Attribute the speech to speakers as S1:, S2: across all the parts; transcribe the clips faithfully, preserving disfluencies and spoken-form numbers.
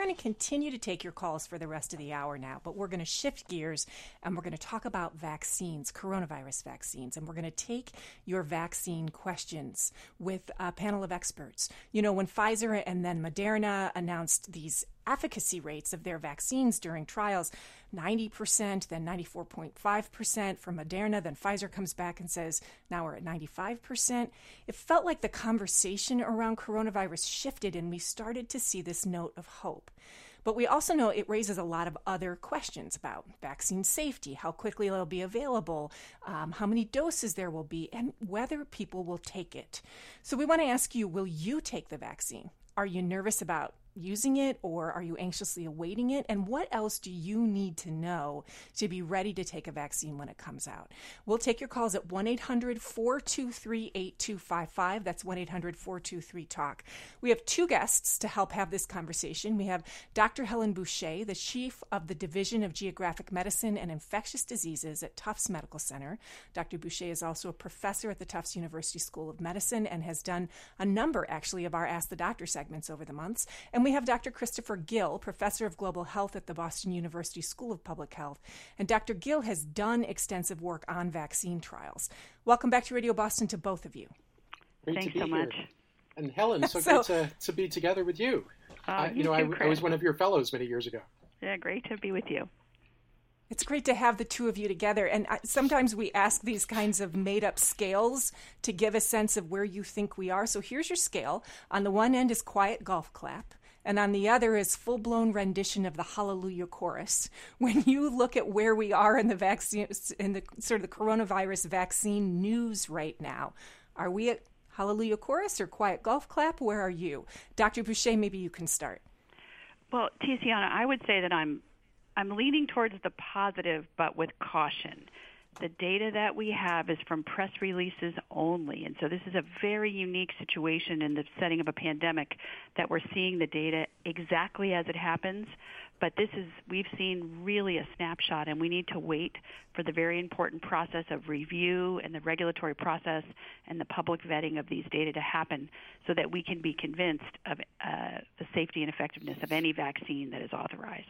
S1: going to continue to take your calls for the rest of the hour now, but we're going to shift gears and we're going to talk about vaccines, coronavirus vaccines, and we're going to take your vaccine questions with a panel of experts. You know, when Pfizer and then Moderna announced these efficacy rates of their vaccines during trials, ninety percent, then ninety-four point five percent for Moderna, then Pfizer comes back and says, now we're at ninety-five percent. It felt like the conversation around coronavirus shifted and we started to see this note of hope. But we also know it raises a lot of other questions about vaccine safety, how quickly it'll be available, um, how many doses there will be, and whether people will take it. So we want to ask you, will you take the vaccine? Are you nervous about using it, or are you anxiously awaiting it? And what else do you need to know to be ready to take a vaccine when it comes out? We'll take your calls at one eight hundred four two three eight two five five. That's one eight hundred four two three talk. We have two guests to help have this conversation. We have Doctor Helen Boucher, the Chief of the Division of Geographic Medicine and Infectious Diseases at Tufts Medical Center. Doctor Boucher is also a professor at the Tufts University School of Medicine and has done a number, actually, of our Ask the Doctor segments over the months. And we have Doctor Christopher Gill, Professor of Global Health at the Boston University School of Public Health. And Doctor Gill has done extensive work on vaccine trials. Welcome back to Radio Boston to both of you.
S2: Great
S3: Thanks
S2: to be
S3: so
S2: here.
S3: much.
S2: And Helen, so,
S1: So-
S2: good to, to be together with you.
S3: Uh,
S2: Uh,
S3: you
S2: you know,
S3: too,
S2: I, I
S3: Chris.
S2: was one of your fellows many years ago.
S3: Yeah, great to be with you.
S1: It's great to have the two of you together. And I- sometimes we ask these kinds of made-up scales to give a sense of where you think we are. So here's your scale. On the one end is quiet golf clap, and on the other is full-blown rendition of the Hallelujah chorus. When you look at where we are in the vaccine, in the sort of the coronavirus vaccine news right now, are we at Hallelujah chorus or quiet golf clap? Where are you? Doctor Boucher, maybe you can start.
S3: Well, Tiziana, I would say that I'm I'm leaning towards the positive, but with caution. The data that we have is from press releases only, and so this is a very unique situation in the setting of a pandemic that we're seeing the data exactly as it happens. But this is, we've seen really a snapshot, and we need to wait for the very important process of review and the regulatory process and the public vetting of these data to happen so that we can be convinced of uh, the safety and effectiveness of any vaccine that is authorized.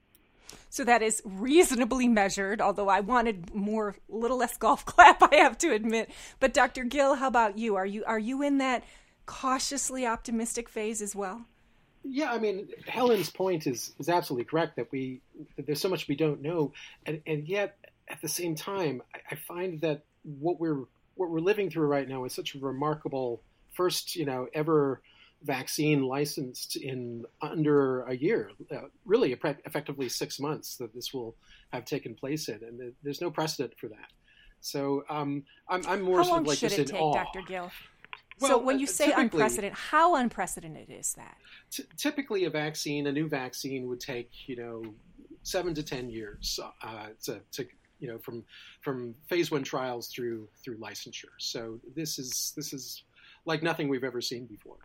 S1: So that is reasonably measured, although I wanted more, a little less golf clap, I have to admit. But Doctor Gill, how about you? Are you are you in that cautiously optimistic phase as well?
S2: Yeah, I mean, Helen's point is, is absolutely correct that we that there's so much we don't know, and, and yet at the same time, I, I find that what we're what we're living through right now is such a remarkable first, you know, ever vaccine licensed in under a year, uh, really effectively six months that this will have taken place in, and there's no precedent for that. So um, I'm, I'm more
S1: how
S2: sort
S1: long
S2: of like
S1: should
S2: just
S1: it
S2: in
S1: take,
S2: awe.
S1: Doctor Gill?
S2: Well,
S1: so when you
S2: uh,
S1: say
S2: typically-
S1: unprecedented, how unprecedented is that?
S2: T- typically, a vaccine, a new vaccine, would take you know seven to ten years uh, to, to you know from from phase one trials through through licensure. So this is this is like nothing we've ever seen before.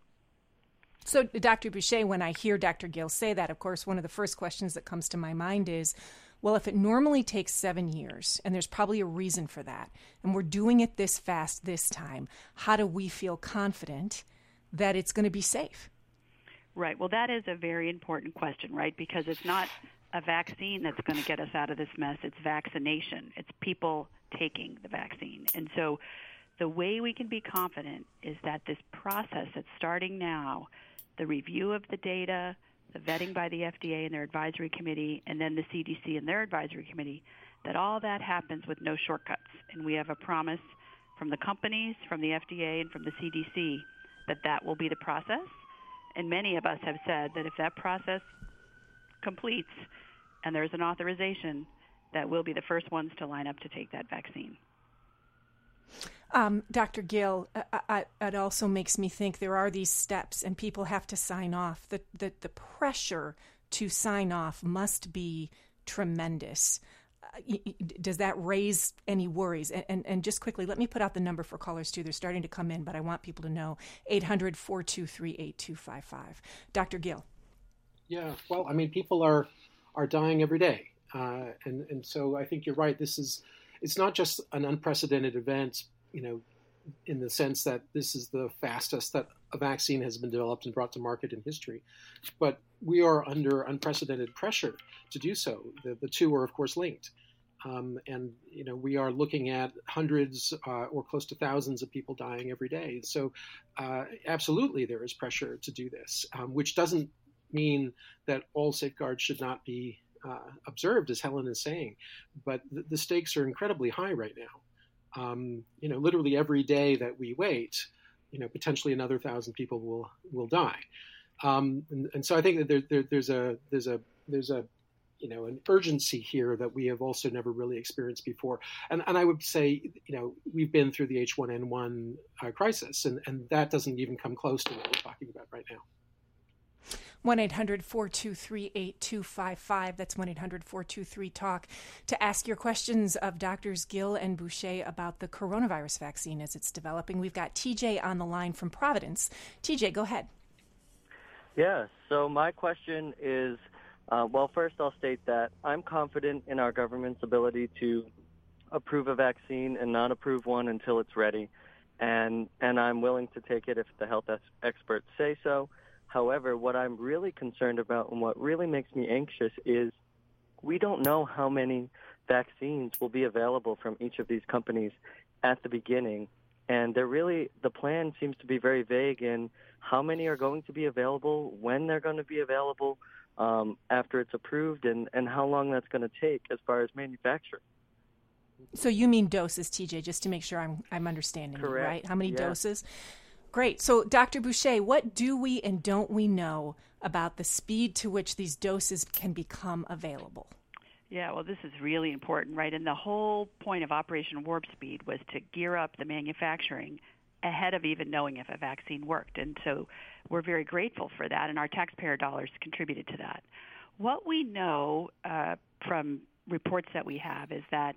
S1: So, Doctor Boucher, when I hear Doctor Gill say that, of course, one of the first questions that comes to my mind is, well, if it normally takes seven years, and there's probably a reason for that, and we're doing it this fast this time, how do we feel confident that it's going to be safe?
S3: Right. Well, that is a very important question, right? Because it's not a vaccine that's going to get us out of this mess. It's vaccination. It's people taking the vaccine. And so the way we can be confident is that this process that's starting now, the review of the data, the vetting by the F D A and their advisory committee, and then the C D C and their advisory committee, that all that happens with no shortcuts. And we have a promise from the companies, from the F D A, and from the C D C that that will be the process. And many of us have said that if that process completes and there's an authorization, that we'll be the first ones to line up to take that vaccine.
S1: Um, Doctor Gill, I, I, it also makes me think there are these steps and people have to sign off. The, the, the pressure to sign off must be tremendous. Uh, does that raise any worries? And, and, and just quickly, let me put out the number for callers, too. They're starting to come in, but I want people to know, eight hundred four two three eight two five five. Doctor Gill.
S2: Yeah, well, I mean, people are are dying every day. Uh, and, and so I think you're right. This is, it's not just an unprecedented event, you know, in the sense that this is the fastest that a vaccine has been developed and brought to market in history. But we are under unprecedented pressure to do so. The, the two are, of course, linked. Um, and, you know, we are looking at hundreds uh, or close to thousands of people dying every day. So uh, absolutely there is pressure to do this, um, which doesn't mean that all safeguards should not be uh, observed, as Helen is saying. But the, the stakes are incredibly high right now. Um, you know, literally every day that we wait, you know, potentially another thousand people will will die. Um, and, and so I think that there, there, there's a there's a there's a you know, an urgency here that we have also never really experienced before. And, and I would say, you know, we've been through the H one N one uh, crisis, and, and that doesn't even come close to what we're talking about right now.
S1: one eight hundred four two three eight two five five. That's one eight hundred four two three talk to ask your questions of Doctors Gill and Boucher about the coronavirus vaccine as it's developing. We've got T J on the line from Providence. T J, go ahead.
S4: Yeah, so my question is, Uh, well, first I'll state that I'm confident in our government's ability to approve a vaccine and not approve one until it's ready, and and I'm willing to take it if the health ex- experts say so. However, what I'm really concerned about and what really makes me anxious is we don't know how many vaccines will be available from each of these companies at the beginning, and they're really, the plan seems to be very vague in how many are going to be available, when they're going to be available, Um, after it's approved, and, and how long that's going to take as far as manufacturing.
S1: So you mean doses, T J, just to make sure I'm I'm understanding you, right? How many
S4: yeah.
S1: doses? Great. So Doctor Boucher, what do we and don't we know about the speed to which these doses can become available?
S3: Yeah, well, this is really important, right? And the whole point of Operation Warp Speed was to gear up the manufacturing ahead of even knowing if a vaccine worked. And so we're very grateful for that, and our taxpayer dollars contributed to that. What we know uh, from reports that we have is that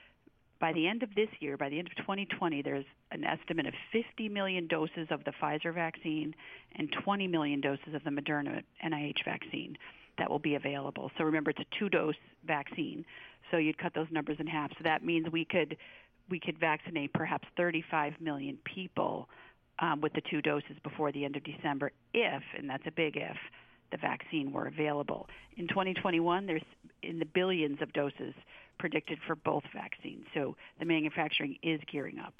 S3: by the end of this year, by the end of twenty twenty, there's an estimate of fifty million doses of the Pfizer vaccine and twenty million doses of the Moderna N I H vaccine that will be available. So remember, it's a two-dose vaccine, so you'd cut those numbers in half. So that means we could we could vaccinate perhaps thirty-five million people um, with the two doses before the end of December if, and that's a big if, the vaccine were available. In twenty twenty-one, there's in the billions of doses predicted for both vaccines. So the manufacturing is gearing up.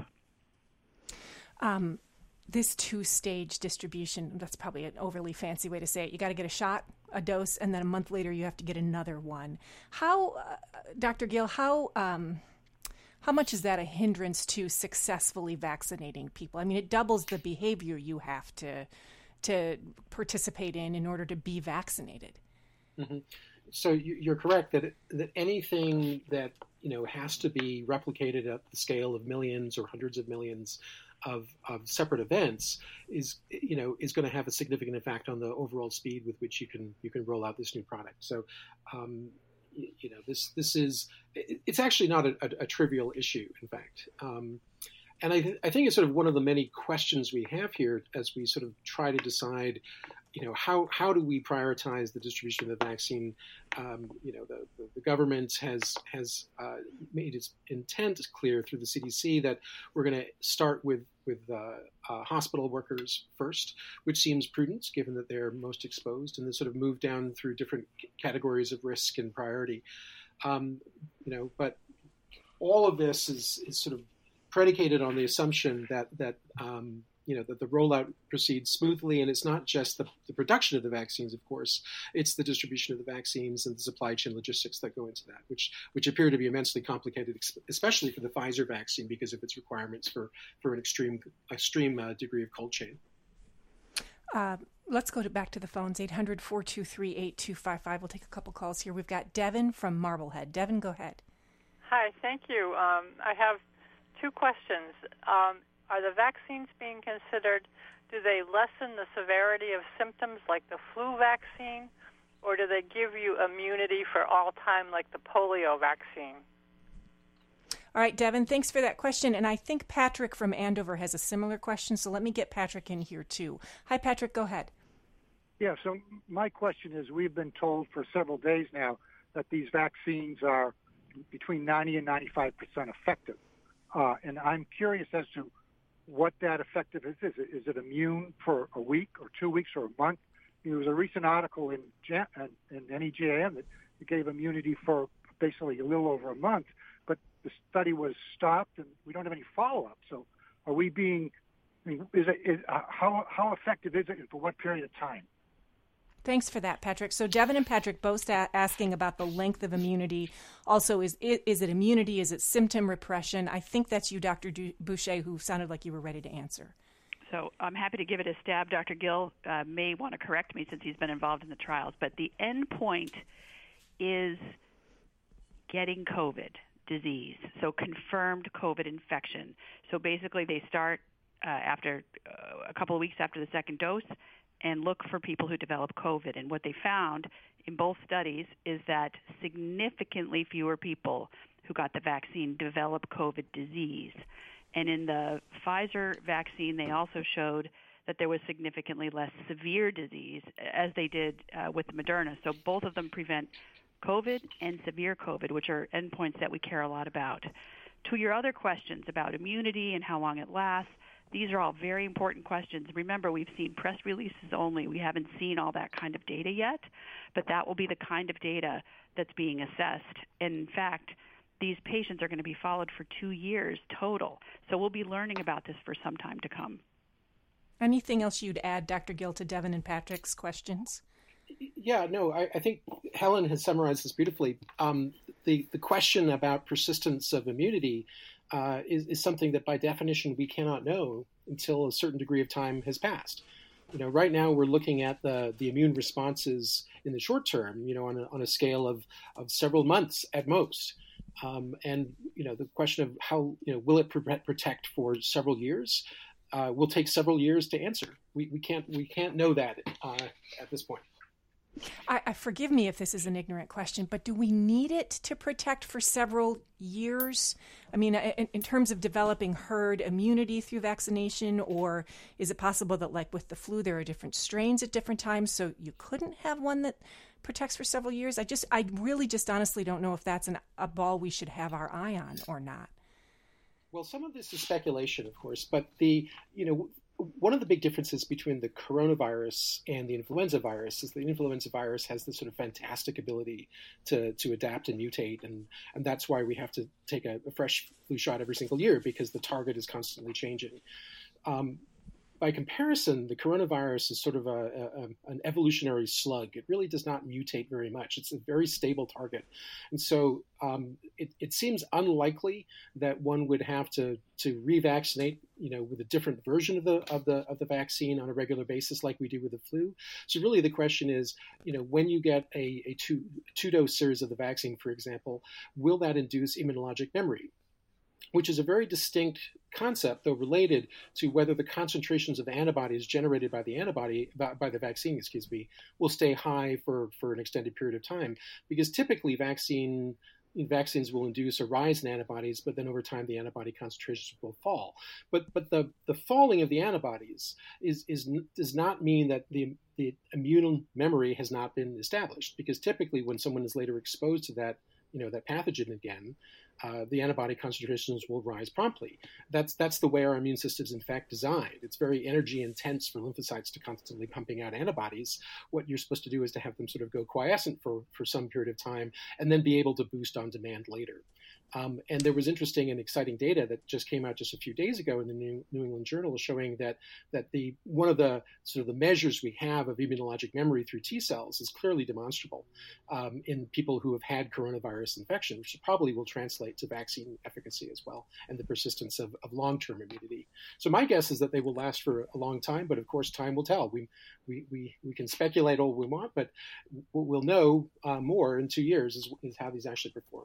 S1: Um, this two-stage distribution, that's probably an overly fancy way to say it. You got to get a shot, a dose, and then a month later you have to get another one. How, uh, Doctor Gill, how... Um, How much is that a hindrance to successfully vaccinating people? I mean, it doubles the behavior you have to to participate in in order to be vaccinated.
S2: Mm-hmm. So you're correct that it, that anything that you know has to be replicated at the scale of millions or hundreds of millions of, of separate events is you know is going to have a significant impact on the overall speed with which you can you can roll out this new product. So. Um, You know, this this is it's actually not a, a, a trivial issue, in fact. Um, and I, th- I think it's sort of one of the many questions we have here as we sort of try to decide, you know, how, how do we prioritize the distribution of the vaccine? Um, you know, the, the, the government has has uh, made its intent clear through the C D C that we're going to start with with uh, uh, hospital workers first, which seems prudent given that they're most exposed, and then sort of move down through different c- categories of risk and priority. Um, you know, but all of this is, is sort of predicated on the assumption that that um, you know that the rollout proceeds smoothly, and it's not just the, the production of the vaccines, of course, it's the distribution of the vaccines and the supply chain logistics that go into that, which which appear to be immensely complicated, especially for the Pfizer vaccine because of its requirements for, for an extreme extreme uh, degree of cold chain.
S1: Uh, let's go to back to the phones, eight hundred four two three eight two five five. We'll take a couple calls here. We've got Devin from Marblehead. Devin, go ahead.
S5: Hi, thank you. Um, I have two questions. Um, Are the vaccines being considered, do they lessen the severity of symptoms like the flu vaccine, or do they give you immunity for all time like the polio vaccine?
S1: All right, Devin, thanks for that question. And I think Patrick from Andover has a similar question, so let me get Patrick in here too. Hi, Patrick, go ahead.
S6: Yeah, so my question is, we've been told for several days now that these vaccines are between ninety and ninety-five percent effective. Uh, and I'm curious as to what that effective is. Is it, is it immune for a week or two weeks or a month? There was a recent article in, in N E J A M that gave immunity for basically a little over a month, but the study was stopped and we don't have any follow-up. So are we being, I mean, is it, is, uh, how, how effective is it and for what period of time?
S1: Thanks for that, Patrick. So Devin and Patrick both a- asking about the length of immunity. Also, is it, is it immunity? Is it symptom repression? I think that's you, Doctor Du- Boucher, who sounded like you were ready to answer.
S3: So I'm happy to give it a stab. Doctor Gill uh, may want to correct me since he's been involved in the trials, but the end point is getting COVID disease, so confirmed COVID infection. So basically they start uh, after uh, a couple of weeks after the second dose and look for people who develop COVID. And what they found in both studies is that significantly fewer people who got the vaccine develop COVID disease. And in the Pfizer vaccine, they also showed that there was significantly less severe disease, as they did uh, with the Moderna. So both of them prevent COVID and severe COVID, which are endpoints that we care a lot about. To your other questions about immunity and how long it lasts, these are all very important questions. Remember, we've seen press releases only. We haven't seen all that kind of data yet, but that will be the kind of data that's being assessed. And in fact, these patients are going to be followed for two years total. So we'll be learning about this for some time to come.
S1: Anything else you'd add, Doctor Gill, to Devin and Patrick's questions?
S2: Yeah, no, I, I think Helen has summarized this beautifully. Um, the, the question about persistence of immunity uh, is, is something that by definition we cannot know until a certain degree of time has passed. You know, right now we're looking at the, the immune responses in the short term, you know, on a, on a scale of, of several months at most. Um, and, you know, the question of how, you know, will it protect for several years uh, will take several years to answer. We, we can't we can't know that uh, at this point.
S1: I, I forgive me if this is an ignorant question, but do we need it to protect for several years? I mean, in, in terms of developing herd immunity through vaccination, or is it possible that, like with the flu, there are different strains at different times, so you couldn't have one that protects for several years? I just, I really just honestly don't know if that's an, a ball we should have our eye on or not.
S2: Well, some of this is speculation, of course, but the, you know, one of the big differences between the coronavirus and the influenza virus is the influenza virus has this sort of fantastic ability to, to adapt and mutate. And, and that's why we have to take a, a fresh flu shot every single year, because the target is constantly changing. Um, by comparison, the coronavirus is sort of a, a, an evolutionary slug. It really does not mutate very much. It's a very stable target. And so um, it, it seems unlikely that one would have to, to revaccinate, you know, with a different version of the, of the, of the vaccine on a regular basis like we do with the flu. So really the question is, you know, when you get a, a two, two-dose series of the vaccine, for example, will that induce immunologic memory? Which is a very distinct concept, though related to whether the concentrations of antibodies generated by the antibody, by, by the vaccine, excuse me, will stay high for, for an extended period of time. Because typically vaccine vaccines will induce a rise in antibodies, but then over time the antibody concentrations will fall. But but the, the falling of the antibodies is, is does not mean that the the immune memory has not been established, because typically when someone is later exposed to that, you know, that pathogen again, uh, the antibody concentrations will rise promptly. That's that's the way our immune system is in fact designed. It's very energy intense for lymphocytes to constantly pumping out antibodies. What you're supposed to do is to have them sort of go quiescent for, for some period of time and then be able to boost on demand later. Um, and there was interesting and exciting data that just came out just a few days ago in the New, New England Journal showing that that the one of the sort of the measures we have of immunologic memory through T cells is clearly demonstrable um, in people who have had coronavirus infection, which probably will translate to vaccine efficacy as well and the persistence of, of long-term immunity. So my guess is that they will last for a long time, but of course time will tell. We we we, we can speculate all we want, but we'll know uh, more in two years is, is how these actually perform.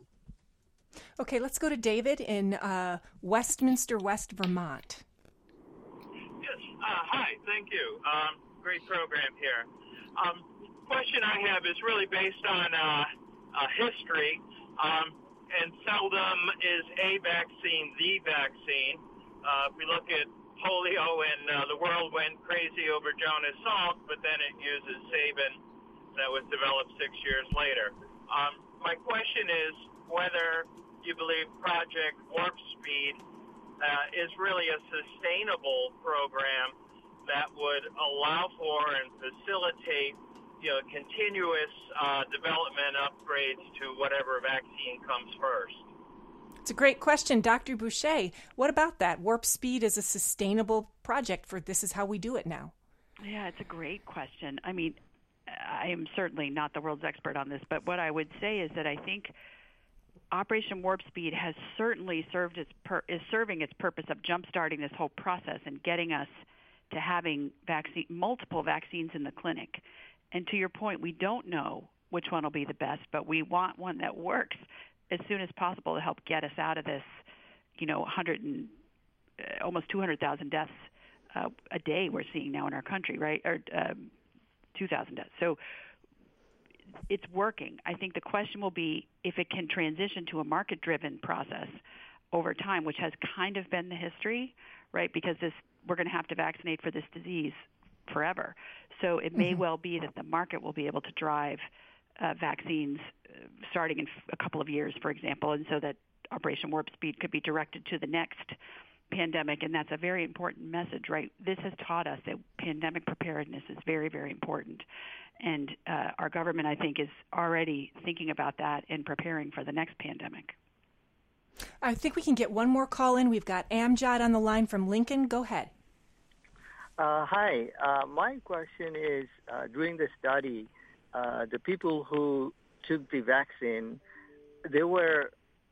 S1: Okay, let's go to David in uh, Westminster, West Vermont.
S7: Yes, uh, hi, thank you. Um, great program here. Um, question I have is really based on uh, uh, history, um, and seldom is a vaccine the vaccine. Uh, we look at polio, and uh, the world went crazy over Jonas Salk, but then it uses Sabin that was developed six years later. Um, my question is whether you believe Project Warp Speed uh, is really a sustainable program that would allow for and facilitate, you know, continuous uh, development upgrades to whatever vaccine comes first.
S1: It's a great question, Doctor Boucher. What about that? Warp Speed is a sustainable project for this is how we do it now.
S3: Yeah, it's a great question. I mean, I am certainly not the world's expert on this, but what I would say is that I think Operation Warp Speed has certainly served its per- is serving its purpose of jump-starting this whole process and getting us to having vaccine, multiple vaccines in the clinic. And to your point, we don't know which one will be the best, but we want one that works as soon as possible to help get us out of this, you know, one hundred and uh, almost two hundred thousand deaths uh, a day we're seeing now in our country, right? Or um, two thousand deaths. So it's working. I think the question will be if it can transition to a market-driven process over time, which has kind of been the history, right? Because this we're going to have to vaccinate for this disease forever. So it may mm-hmm. well be that the market will be able to drive uh, vaccines uh, starting in f- a couple of years, for example, and so that Operation Warp Speed could be directed to the next pandemic, and that's a very important message, right? This has taught us that pandemic preparedness is very, very important, and uh, our government, I think, is already thinking about that and preparing for the next pandemic.
S1: I think we can get one more call in. We've got Amjad on the line from Lincoln. Go ahead.
S8: Uh, hi. Uh, my question is, uh, during the study, uh, the people who took the vaccine, they were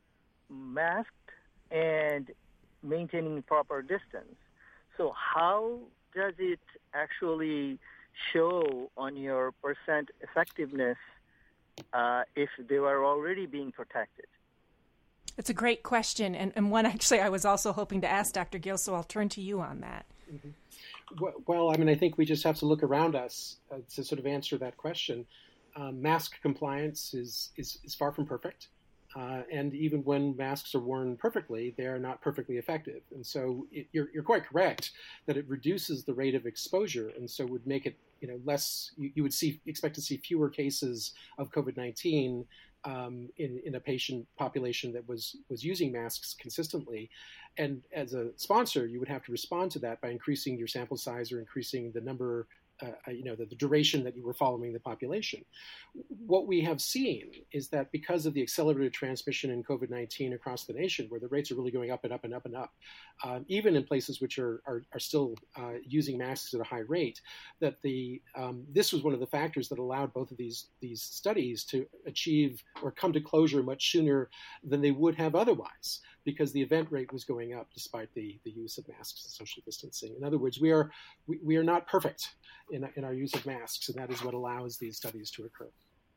S8: masked and maintaining proper distance. So how does it actually show on your percent effectiveness uh, if they were already being protected?
S1: It's a great question, and, and one actually I was also hoping to ask Doctor Gill, so I'll turn to you on that.
S2: Mm-hmm. Well, I mean, I think we just have to look around us uh, to sort of answer that question. Um, mask compliance is, is, is far from perfect. Uh, and even when masks are worn perfectly, they are not perfectly effective. And so it, you're, you're quite correct that it reduces the rate of exposure, and so would make it, you know, less. You, you would see expect to see fewer cases of COVID nineteen um, in in a patient population that was was using masks consistently. And as a sponsor, you would have to respond to that by increasing your sample size or increasing the number. Uh, you know, the, the duration that you were following the population. What we have seen is that because of the accelerated transmission in COVID nineteen across the nation, where the rates are really going up and up and up and up, um, even in places which are are, are still uh, using masks at a high rate, that the um, this was one of the factors that allowed both of these these studies to achieve or come to closure much sooner than they would have otherwise, because the event rate was going up despite the, the use of masks and social distancing. In other words, we are we, we are not perfect in, in our use of masks, and that is what allows these studies to occur.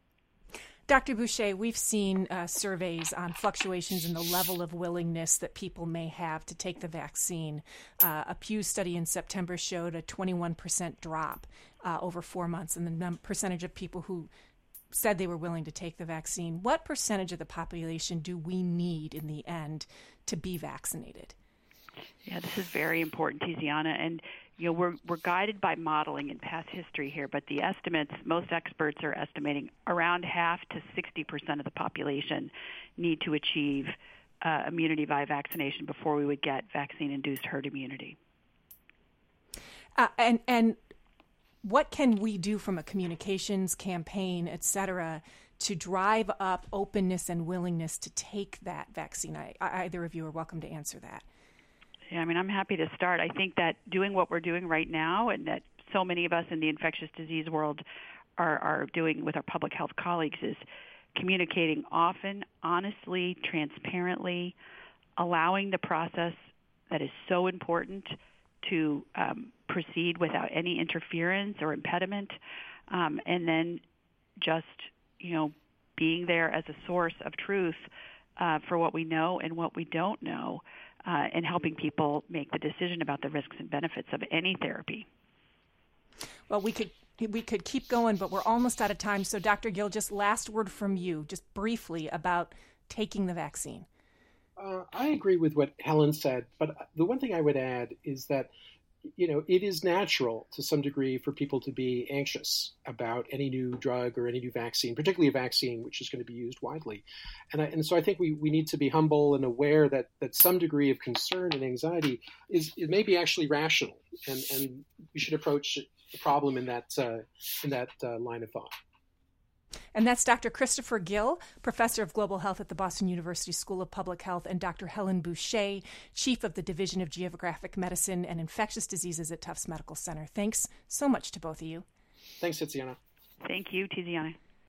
S1: Doctor Boucher, we've seen uh, surveys on fluctuations in the level of willingness that people may have to take the vaccine. Uh, a Pew study in September showed a twenty-one percent drop uh, over four months in the num- percentage of people who said they were willing to take the vaccine. What percentage of the population do we need in the end to be vaccinated?
S3: Yeah, this is very important, Tiziana. And, you know, we're we're guided by modeling and past history here, but the estimates, most experts are estimating around half to sixty percent of the population need to achieve uh, immunity by vaccination before we would get vaccine-induced herd immunity.
S1: Uh, and and what can we do from a communications campaign, et cetera, to drive up openness and willingness to take that vaccine? I, either of you are welcome to answer that.
S3: Yeah, I mean, I'm happy to start. I think that doing what we're doing right now, and that so many of us in the infectious disease world are, are doing with our public health colleagues, is communicating often, honestly, transparently, allowing the process that is so important to um, proceed without any interference or impediment, um, and then just, you know, being there as a source of truth uh, for what we know and what we don't know, uh, and helping people make the decision about the risks and benefits of any therapy.
S1: Well, we could we could keep going, but we're almost out of time. So, Doctor Gill, just last word from you, just briefly about taking the vaccine.
S2: Uh, I agree with what Helen said, but the one thing I would add is that you know, it is natural to some degree for people to be anxious about any new drug or any new vaccine, particularly a vaccine which is going to be used widely. And, I, and so I think we, we need to be humble and aware that, that some degree of concern and anxiety is it may be actually rational, and, and we should approach the problem in that, uh, in that uh, line of thought.
S1: And that's Doctor Christopher Gill, Professor of Global Health at the Boston University School of Public Health, and Doctor Helen Boucher, Chief of the Division of Geographic Medicine and Infectious Diseases at Tufts Medical Center. Thanks so much to both of you.
S2: Thanks, Tiziana.
S3: Thank you, Tiziana.